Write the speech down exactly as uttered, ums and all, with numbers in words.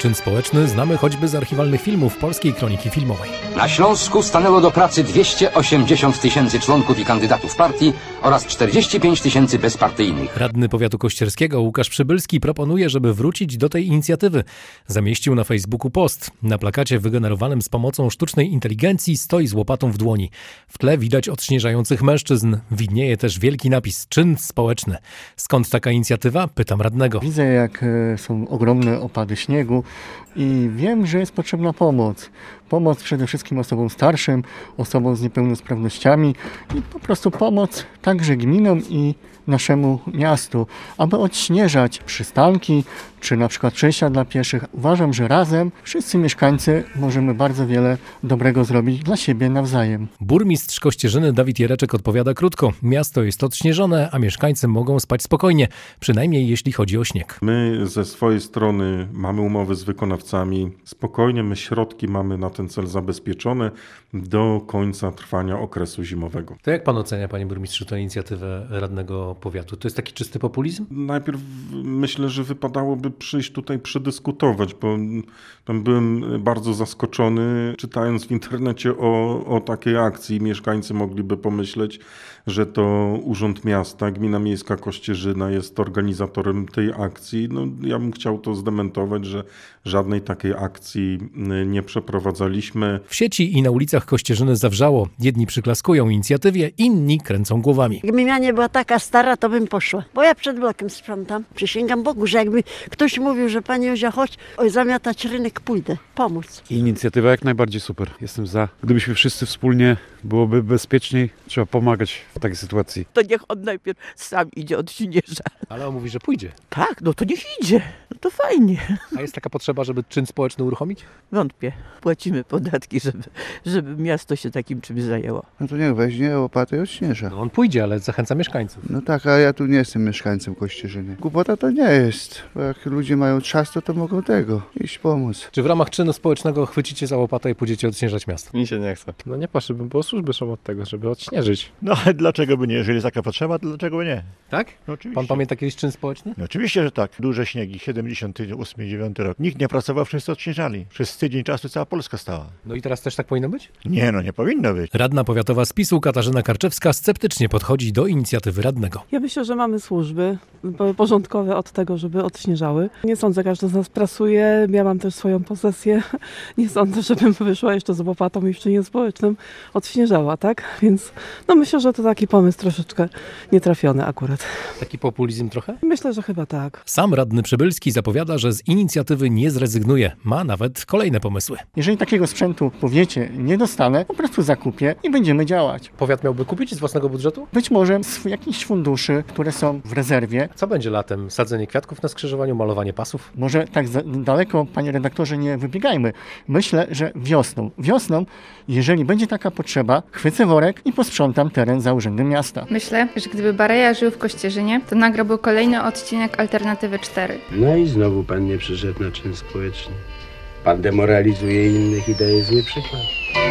Czyn społeczny znamy choćby z archiwalnych filmów Polskiej Kroniki Filmowej. Na Śląsku stanęło do pracy dwieście osiemdziesiąt tysięcy członków i kandydatów partii oraz czterdzieści pięć tysięcy bezpartyjnych. Radny powiatu kościerskiego Łukasz Przybylski proponuje, żeby wrócić do tej inicjatywy. Zamieścił na Facebooku post. Na plakacie wygenerowanym z pomocą sztucznej inteligencji stoi z łopatą w dłoni. W tle widać odśnieżających mężczyzn. Widnieje też wielki napis Czyn społeczny. Skąd taka inicjatywa? Pytam radnego. Widzę, jak są ogromne opady śniegu i wiem, że jest potrzebna pomoc. Pomoc przede wszystkim osobom starszym, osobom z niepełnosprawnościami i po prostu pomoc także gminom i naszemu miastu, aby odśnieżać przystanki, czy na przykład przejścia dla pieszych. Uważam, że razem wszyscy mieszkańcy możemy bardzo wiele dobrego zrobić dla siebie nawzajem. Burmistrz Kościerzyny Dawid Jereczek odpowiada krótko. Miasto jest odśnieżone, a mieszkańcy mogą spać spokojnie, przynajmniej jeśli chodzi o śnieg. My ze swojej strony mamy umowy z wykonawcami. Spokojnie my środki mamy na ten cel zabezpieczone do końca trwania okresu zimowego. To jak pan ocenia, panie burmistrzu, tę inicjatywę radnego powiatu? To jest taki czysty populizm? Najpierw myślę, że wypadałoby przyjść tutaj przedyskutować, bo tam byłem bardzo zaskoczony, czytając w internecie o, o takiej akcji. Mieszkańcy mogliby pomyśleć, że to Urząd Miasta, Gmina Miejska Kościerzyna jest organizatorem tej akcji. No, ja bym chciał to zdementować, że żadnej takiej akcji nie przeprowadzaliśmy. W sieci i na ulicach Kościerzyny zawrzało. Jedni przyklaskują inicjatywie, inni kręcą głowami. Gdyby ja nie była taka stara, to bym poszła, bo ja przed blokiem sprzątam. Przysięgam Bogu, że jakby ktoś mówił, że pani Józia, chodź oj, zamiatać rynek, pójdę, pomóc. Inicjatywa jak najbardziej super. Jestem za. Gdybyśmy wszyscy wspólnie, byłoby bezpieczniej. Trzeba pomagać w takiej sytuacji. To niech on najpierw sam idzie od śnieża. Ale on mówi, że pójdzie. Tak, no to niech idzie. No to fajnie. A jest taka potrzeba, żeby czyn społeczny uruchomić? Wątpię. Płacimy podatki, żeby, żeby miasto się takim czymś zajęło. No to niech weźmie łopatę i odśnieża. No on pójdzie, ale zachęca mieszkańców. No tak, a ja tu nie jestem mieszkańcem Kościerzyny. Głupota to nie jest, bo jak ludzie mają czas, to, to mogą tego iść pomóc. Czy w ramach czynu społecznego chwycicie za łopatę i pójdziecie odśnieżać miasto? Mi się nie chce. No nie poszedłbym, bo służby są od tego, żeby odśnieżyć. No ale dlaczego by nie? Jeżeli jest taka potrzeba, to dlaczego by nie? Tak? No, oczywiście. Pan pamięta kiedyś czyn społeczny? No, oczywiście, że tak. Duże śniegi, siedemdziesiąty ósmy dziewiąty rok. Nikt nie pracował, wszyscy odśnieżali. Przez tydzień czasu cała Polska stała. No i teraz też tak powinno być? Nie, no nie powinno być. Radna powiatowa z PiSu Katarzyna Karczewska sceptycznie podchodzi do inicjatywy radnego. Ja myślę, że mamy służby porządkowe od tego, żeby odśnieżały. Nie sądzę, że każdy z nas pracuje. Miałam też swoją posesję. Nie sądzę, żebym wyszła jeszcze z łopatą i w czynie społecznym odśnieżała, tak? Więc no myślę, że to taki pomysł troszeczkę nietrafiony akurat. Taki populizm trochę? Myślę, że chyba tak. Sam radny Przybylski zapowiada, że z inicjatywy nie zrezygnuje. Ma nawet kolejne pomysły. Jeżeli takiego sprzętu w powiecie nie dostanę, po prostu zakupię i będziemy działać. Powiat miałby kupić z własnego budżetu? Być może z jakichś funduszy, które są w rezerwie. Co będzie latem? Sadzenie kwiatków na skrzyżowaniu, malowanie pasów? Może tak daleko, panie redaktorze, nie wybiegajmy. Myślę, że wiosną. Wiosną, jeżeli będzie taka potrzeba, chwycę worek i posprzątam teren za urzędem miasta. Myślę, że gdyby Bareja żył w Kościerzynie, to nagrałby kolejny odcinek Alternatywy cztery. No i znowu pan nie przyszedł na czyn społeczny. Pan demoralizuje innych i daje zły przykład.